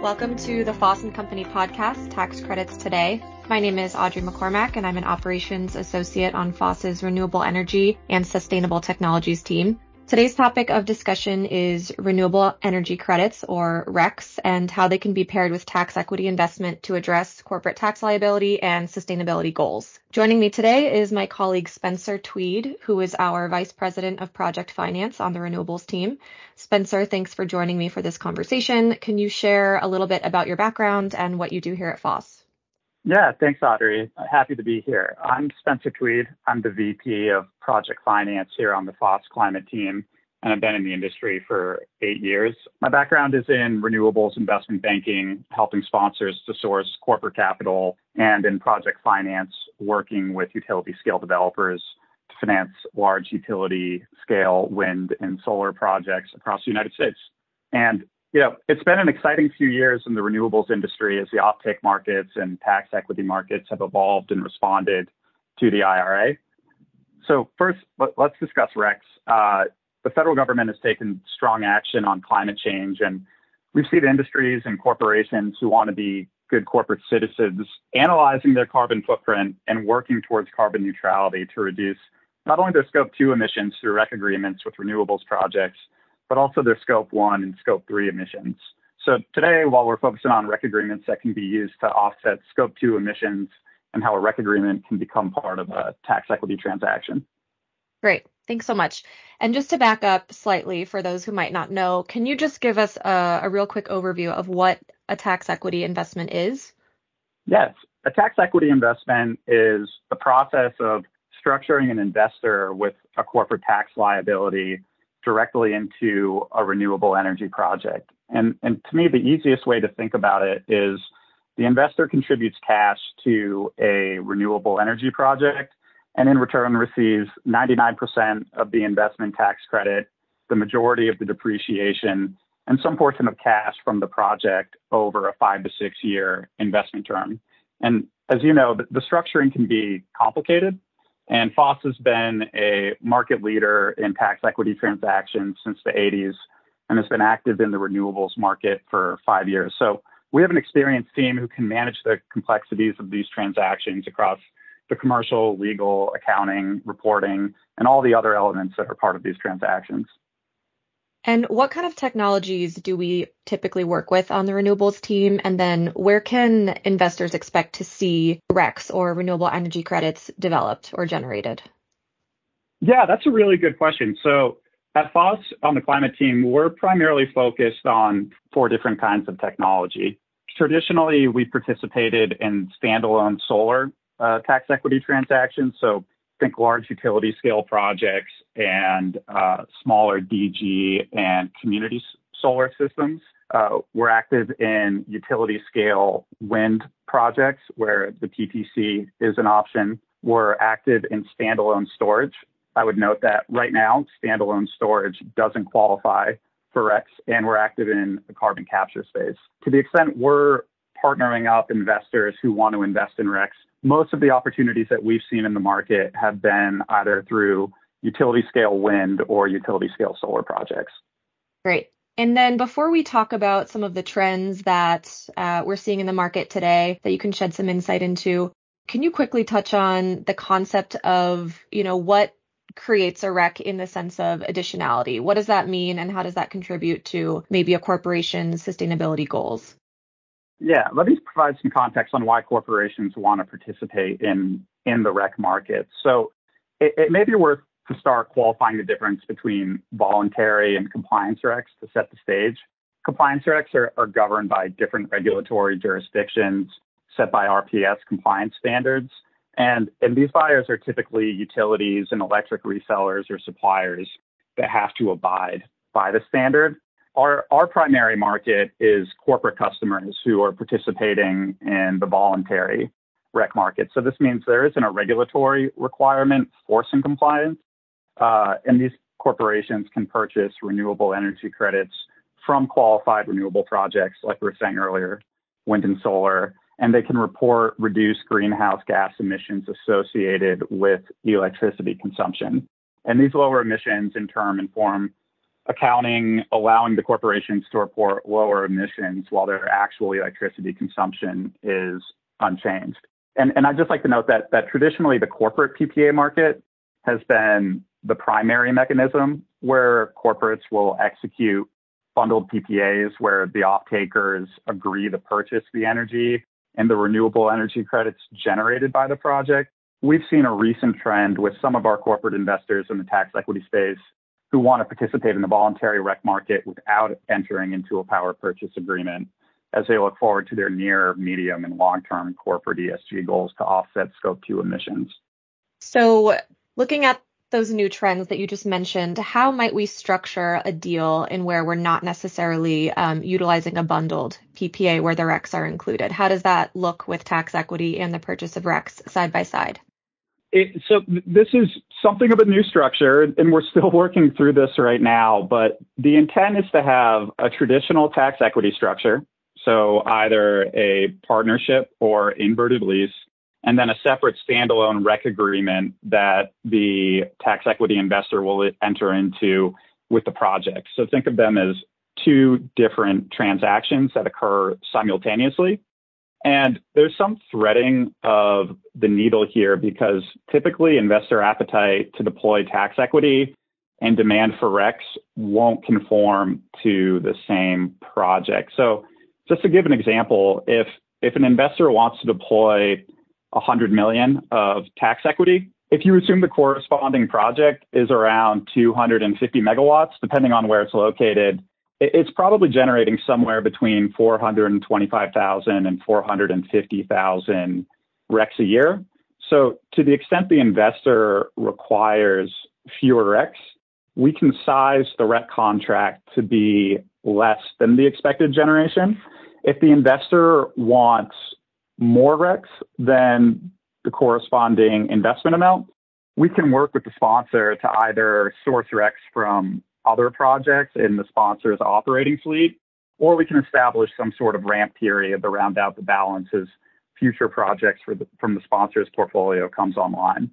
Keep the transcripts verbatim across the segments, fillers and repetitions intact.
Welcome to the Foss and Company podcast, Tax Credits Today. My name is Audrey McCormack, and I'm an operations associate on Foss's Renewable Energy and Sustainable Technologies team. Today's topic of discussion is renewable energy credits, or R E Cs, and how they can be paired with tax equity investment to address corporate tax liability and sustainability goals. Joining me today is my colleague Spencer Tweed, who is our Vice President of Project Finance on the Renewables team. Spencer, thanks for joining me for this conversation. Can you share a little bit about your background and what you do here at Foss? Yeah, thanks, Audrey. Happy to be here. I'm Spencer Tweed. I'm the V P of Project Finance here on the Foss Climate team, and I've been in the industry for eight years. My background is in renewables investment banking, helping sponsors to source corporate capital, and in project finance, working with utility scale developers to finance large utility scale wind and solar projects across the United States. And You know, it's been an exciting few years in the renewables industry as the offtake markets and tax equity markets have evolved and responded to the I R A. So first, let, let's discuss R E Cs. Uh, the federal government has taken strong action on climate change, and we've seen industries and corporations who want to be good corporate citizens analyzing their carbon footprint and working towards carbon neutrality to reduce not only their scope two emissions through R E C agreements with renewables projects, but also their scope one and scope three emissions. So today, while we're focusing on R E C agreements that can be used to offset scope two emissions and how a R E C agreement can become part of a tax equity transaction. Great. Thanks so much. And just to back up slightly for those who might not know, can you just give us a, a real quick overview of what a tax equity investment is? Yes. A tax equity investment is the process of structuring an investor with a corporate tax liability directly into a renewable energy project. And, and to me, the easiest way to think about it is the investor contributes cash to a renewable energy project and in return receives ninety-nine percent of the investment tax credit, the majority of the depreciation, and some portion of cash from the project over a five to six year investment term. And as you know, the, the structuring can be complicated. And Foss has been a market leader in tax equity transactions since the eighties and has been active in the renewables market for five years. So we have an experienced team who can manage the complexities of these transactions across the commercial, legal, accounting, reporting, and all the other elements that are part of these transactions. And what kind of technologies do we typically work with on the renewables team? And then where can investors expect to see R E Cs or renewable energy credits developed or generated? Yeah, that's a really good question. So at Foss on the climate team, we're primarily focused on four different kinds of technology. Traditionally, we participated in standalone solar uh, tax equity transactions. So think large utility scale projects and uh, smaller D G and community solar systems. Uh, we're active in utility scale wind projects where the P T C is an option. We're active in standalone storage. I would note that right now, standalone storage doesn't qualify for R E Cs, and we're active in the carbon capture space. To the extent we're partnering up investors who want to invest in R E Cs, most of the opportunities that we've seen in the market have been either through utility scale wind or utility scale solar projects. Great. And then before we talk about some of the trends that uh, we're seeing in the market today that you can shed some insight into, can you quickly touch on the concept of, you know, what creates a R E C in the sense of additionality? What does that mean, and how does that contribute to maybe a corporation's sustainability goals? Yeah, let me provide some context on why corporations want to participate in, in the R E C market. So it, it may be worth to start qualifying the difference between voluntary and compliance R E Cs to set the stage. Compliance R E Cs are, are governed by different regulatory jurisdictions set by R P S compliance standards. And, and these buyers are typically utilities and electric resellers or suppliers that have to abide by the standard. Our, our primary market is corporate customers who are participating in the voluntary R E C market. So this means there isn't a regulatory requirement forcing compliance, uh, and these corporations can purchase renewable energy credits from qualified renewable projects, like we were saying earlier, wind and solar, and they can report reduced greenhouse gas emissions associated with electricity consumption. And these lower emissions in turn inform accounting allowing the corporations to report lower emissions while their actual electricity consumption is unchanged. And, and I'd just like to note that, that traditionally the corporate P P A market has been the primary mechanism where corporates will execute bundled P P As where the off-takers agree to purchase the energy and the renewable energy credits generated by the project. We've seen a recent trend with some of our corporate investors in the tax equity space who want to participate in the voluntary R E C market without entering into a power purchase agreement as they look forward to their near, medium, and long-term corporate E S G goals to offset scope two emissions. So looking at those new trends that you just mentioned, how might we structure a deal in where we're not necessarily um, utilizing a bundled P P A where the R E Cs are included? How does that look with tax equity and the purchase of R E Cs side by side? It, so this is something of a new structure, and we're still working through this right now, but the intent is to have a traditional tax equity structure, so either a partnership or inverted lease, and then a separate standalone R E C agreement that the tax equity investor will enter into with the project. So think of them as two different transactions that occur simultaneously. And there's some threading of the needle here because typically investor appetite to deploy tax equity and demand for R E Cs won't conform to the same project. So just to give an example, if if an investor wants to deploy one hundred million of tax equity, if you assume the corresponding project is around two hundred fifty megawatts, depending on where it's located, it's probably generating somewhere between four hundred twenty-five thousand and four hundred fifty thousand R E Cs a year. So to the extent the investor requires fewer R E Cs, we can size the R E C contract to be less than the expected generation. If the investor wants more R E Cs than the corresponding investment amount, we can work with the sponsor to either source R E Cs from other projects in the sponsor's operating fleet, or we can establish some sort of ramp period to round out the balance as future projects for the, from the sponsor's portfolio comes online.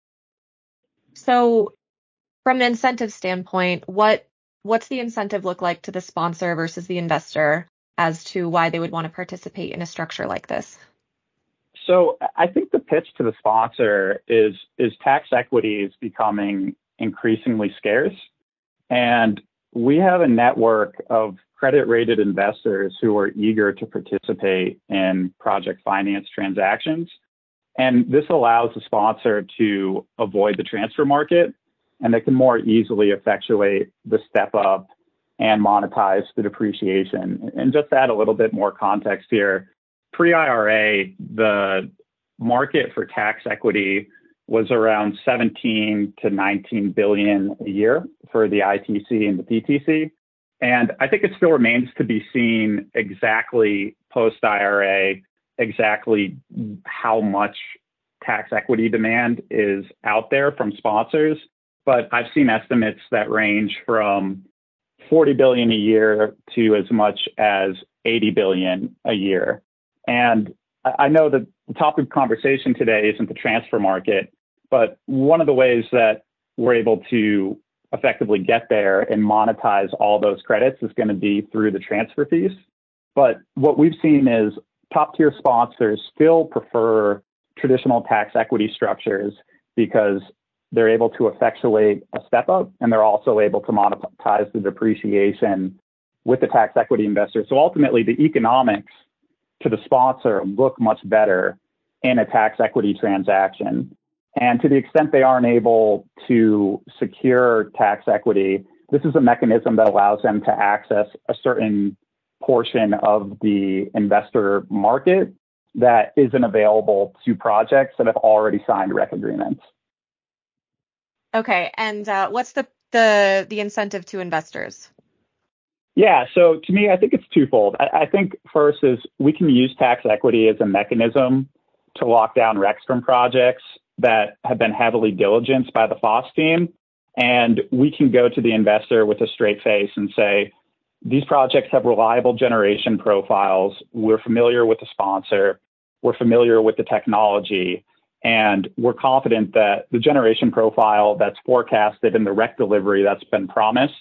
So from an incentive standpoint, what what's the incentive look like to the sponsor versus the investor as to why they would want to participate in a structure like this? So I think the pitch to the sponsor is, is tax equity is becoming increasingly scarce. And we have a network of credit-rated investors who are eager to participate in project finance transactions. And this allows the sponsor to avoid the transfer market, and they can more easily effectuate the step up and monetize the depreciation. And just to add a little bit more context here, pre-I R A, the market for tax equity was around seventeen to nineteen billion a year for the I T C and the P T C. And I think it still remains to be seen exactly post-I R A, exactly how much tax equity demand is out there from sponsors. But I've seen estimates that range from forty billion a year to as much as eighty billion a year. And I know that the topic of conversation today isn't the transfer market, but one of the ways that we're able to effectively get there and monetize all those credits is going to be through the transfer fees. But what we've seen is top tier sponsors still prefer traditional tax equity structures because they're able to effectuate a step up and they're also able to monetize the depreciation with the tax equity investor. So ultimately the economics to the sponsor look much better in a tax equity transaction. And to the extent they aren't able to secure tax equity, this is a mechanism that allows them to access a certain portion of the investor market that isn't available to projects that have already signed R E C agreements. Okay, and uh, what's the, the the incentive to investors? Yeah, so to me, I think it's twofold. I, I think first is we can use tax equity as a mechanism to lock down R E Cs from projects that have been heavily diligenced by the F O S team. And we can go to the investor with a straight face and say, these projects have reliable generation profiles. We're familiar with the sponsor. We're familiar with the technology. And we're confident that the generation profile that's forecasted and the R E C delivery that's been promised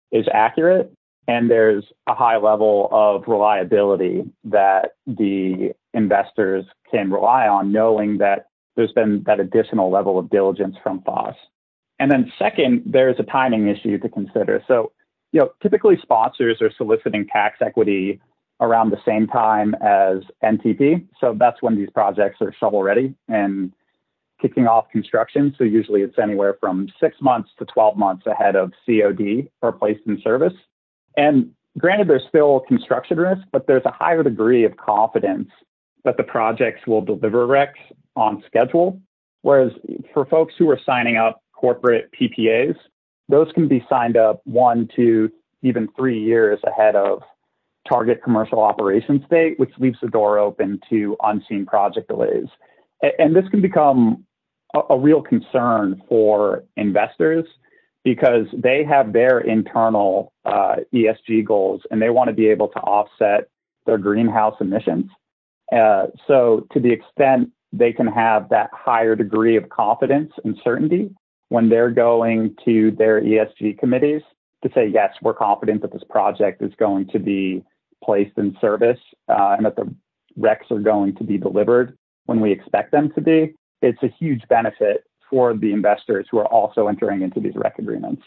is accurate, and there's a high level of reliability that the investors can rely on, knowing that there's been that additional level of diligence from F O S. And then second, there's a timing issue to consider. So, you know, typically sponsors are soliciting tax equity around the same time as N T P. So that's when these projects are shovel ready and kicking off construction. So usually it's anywhere from six months to twelve months ahead of C O D or placed in service. And granted, there's still construction risk, but there's a higher degree of confidence that the projects will deliver R E Cs on schedule. Whereas for folks who are signing up corporate P P As, those can be signed up one, two, even three years ahead of target commercial operations date, which leaves the door open to unseen project delays. And this can become a, a real concern for investors because they have their internal uh, E S G goals and they want to be able to offset their greenhouse emissions. Uh, so to the extent they can have that higher degree of confidence and certainty when they're going to their E S G committees to say, yes, we're confident that this project is going to be placed in service uh, and that the R E Cs are going to be delivered when we expect them to be, it's a huge benefit for the investors who are also entering into these R E C agreements.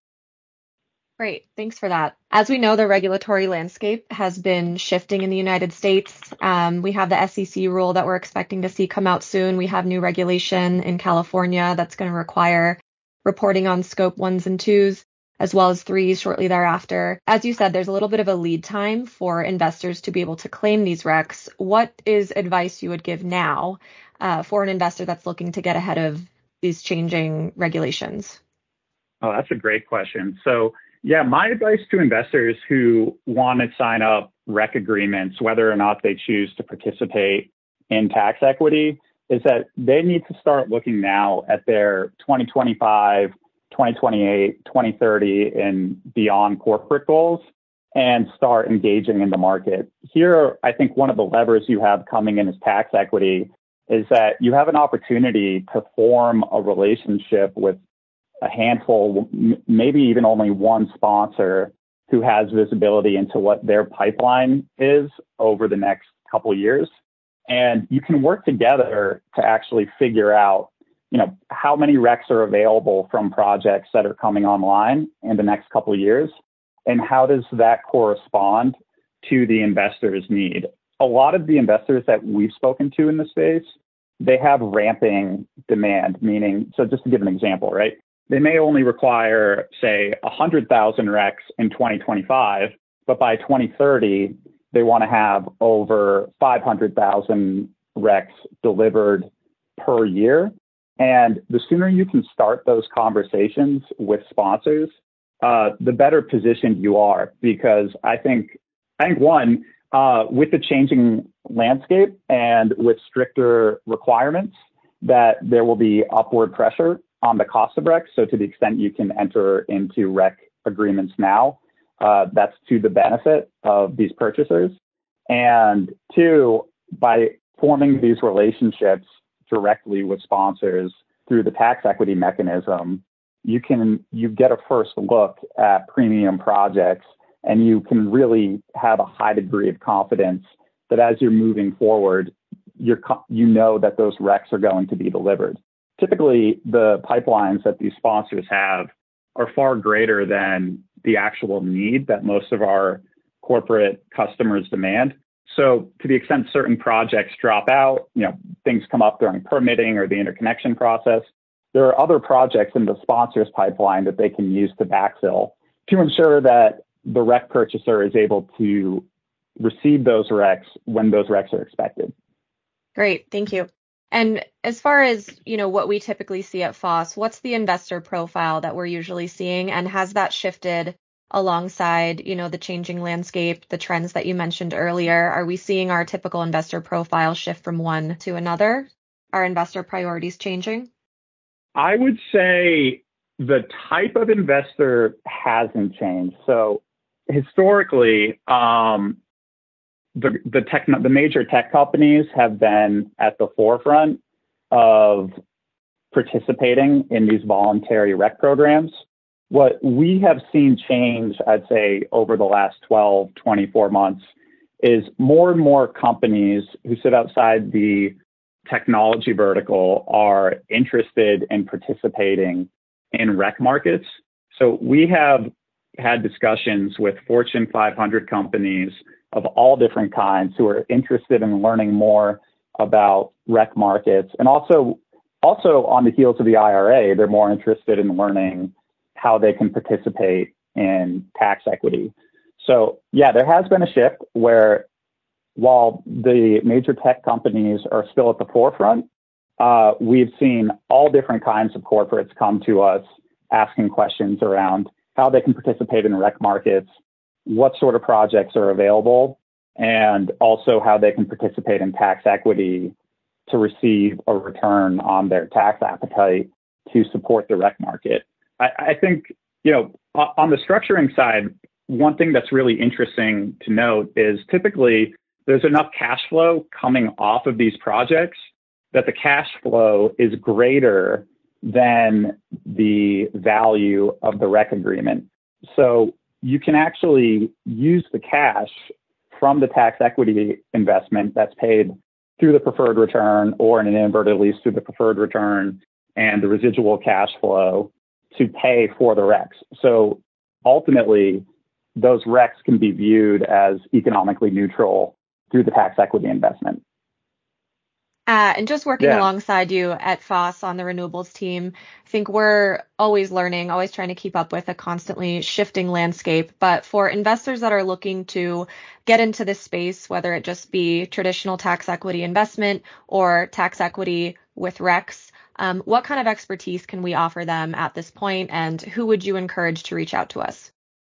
Great. Thanks for that. As we know, the regulatory landscape has been shifting in the United States. Um, we have the S E C rule that we're expecting to see come out soon. We have new regulation in California that's going to require reporting on scope ones and twos, as well as threes shortly thereafter. As you said, there's a little bit of a lead time for investors to be able to claim these R E Cs. What is advice you would give now uh, for an investor that's looking to get ahead of these changing regulations? Oh, that's a great question. So yeah, my advice to investors who want to sign up R E C agreements, whether or not they choose to participate in tax equity, is that they need to start looking now at their twenty twenty-five, twenty twenty-eight, twenty thirty, and beyond corporate goals and start engaging in the market. Here, I think one of the levers you have coming in as tax equity is that you have an opportunity to form a relationship with a handful, maybe even only one sponsor who has visibility into what their pipeline is over the next couple of years. And you can work together to actually figure out, you know, how many R E Cs are available from projects that are coming online in the next couple of years, and how does that correspond to the investor's need. A lot of the investors that we've spoken to in the space, they have ramping demand, meaning, so just to give an example, right? They may only require, say, one hundred thousand R E Cs in twenty twenty-five, but by twenty thirty, they want to have over five hundred thousand R E Cs delivered per year. And the sooner you can start those conversations with sponsors, uh, the better positioned you are. Because I think, I think one, uh, with the changing landscape and with stricter requirements, that there will be upward pressure on the cost of R E Cs. So to the extent you can enter into R E C agreements now, uh, that's to the benefit of these purchasers. And two, by forming these relationships directly with sponsors through the tax equity mechanism, you can you get a first look at premium projects, and you can really have a high degree of confidence that as you're moving forward, you're you know that those R E Cs are going to be delivered. Typically, the pipelines that these sponsors have are far greater than the actual need that most of our corporate customers demand. So to the extent certain projects drop out, you know, things come up during permitting or the interconnection process, there are other projects in the sponsor's pipeline that they can use to backfill to ensure that the R E C purchaser is able to receive those R E Cs when those R E Cs are expected. Great, thank you. And as far as, you know, what we typically see at F O S, what's the investor profile that we're usually seeing? And has that shifted alongside, you know, the changing landscape, the trends that you mentioned earlier? Are we seeing our typical investor profile shift from one to another? Are investor priorities changing? I would say the type of investor hasn't changed. So historically, um, The, the tech, the major tech companies have been at the forefront of participating in these voluntary R E C programs. what we have seen change, I'd say, over the last twelve, twenty-four months is more and more companies who sit outside the technology vertical are interested in participating in rec markets. So we have had discussions with Fortune five hundred companies of all different kinds who are interested in learning more about rec markets. And also, also on the heels of the I R A, they're more interested in learning how they can participate in tax equity. So yeah, there has been a shift where while the major tech companies are still at the forefront, uh, we've seen all different kinds of corporates come to us asking questions around how they can participate in rec markets, what sort of projects are available, and also how they can participate in tax equity to receive a return on their tax appetite to support the rec market. I, I think, you know, on the structuring side, one thing that's really interesting to note is typically there's enough cash flow coming off of these projects that the cash flow is greater than the value of the rec agreement. So you can actually use the cash from the tax equity investment that's paid through the preferred return, or in an inverted lease through the preferred return and the residual cash flow to pay for the recs. So ultimately, those recs can be viewed as economically neutral through the tax equity investment. Uh, and just working Yeah. alongside you at F O S on the renewables team, I think we're always learning, always trying to keep up with a constantly shifting landscape. But for investors that are looking to get into this space, whether it just be traditional tax equity investment or tax equity with recs, um, what kind of expertise can we offer them at this point, and who would you encourage to reach out to us?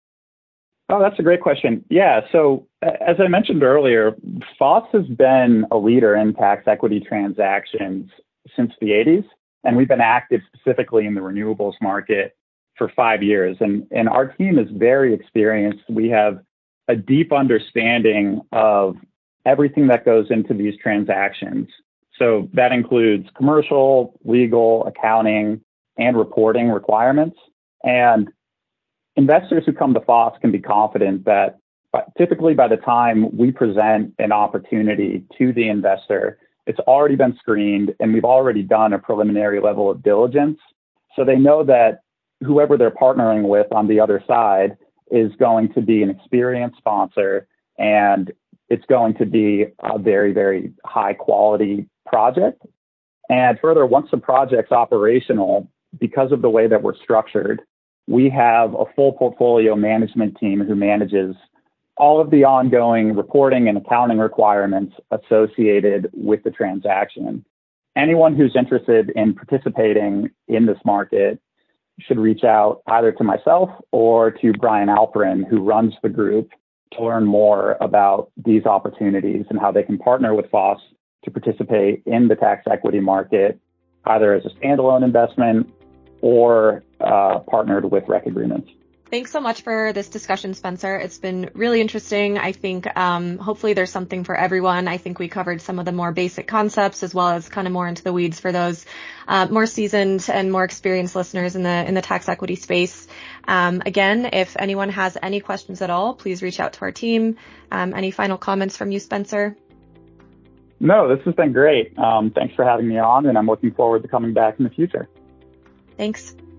Oh, that's a great question. Yeah. So as I mentioned earlier, F O S has been a leader in tax equity transactions since the eighties, and we've been active specifically in the renewables market for five years. And, and our team is very experienced. We have a deep understanding of everything that goes into these transactions. So that includes commercial, legal, accounting, and reporting requirements. And investors who come to F O S can be confident that typically by the time we present an opportunity to the investor, it's already been screened and we've already done a preliminary level of diligence. So they know that whoever they're partnering with on the other side is going to be an experienced sponsor, and it's going to be a very, very high quality project. And further, once the project's operational, because of the way that we're structured, we have a full portfolio management team who manages all of the ongoing reporting and accounting requirements associated with the transaction. Anyone who's interested in participating in this market should reach out either to myself or to Brian Alperin, who runs the group, to learn more about these opportunities and how they can partner with F O S to participate in the tax equity market, either as a standalone investment or uh, partnered with rec agreements. Thanks so much for this discussion, Spencer. It's been really interesting. I think um, hopefully there's something for everyone. I think we covered some of the more basic concepts as well as kind of more into the weeds for those uh, more seasoned and more experienced listeners in the in the tax equity space. Um, again, if anyone has any questions at all, please reach out to our team. Um, any final comments from you, Spencer? No, this has been great. Um, thanks for having me on, and I'm looking forward to coming back in the future. Thanks.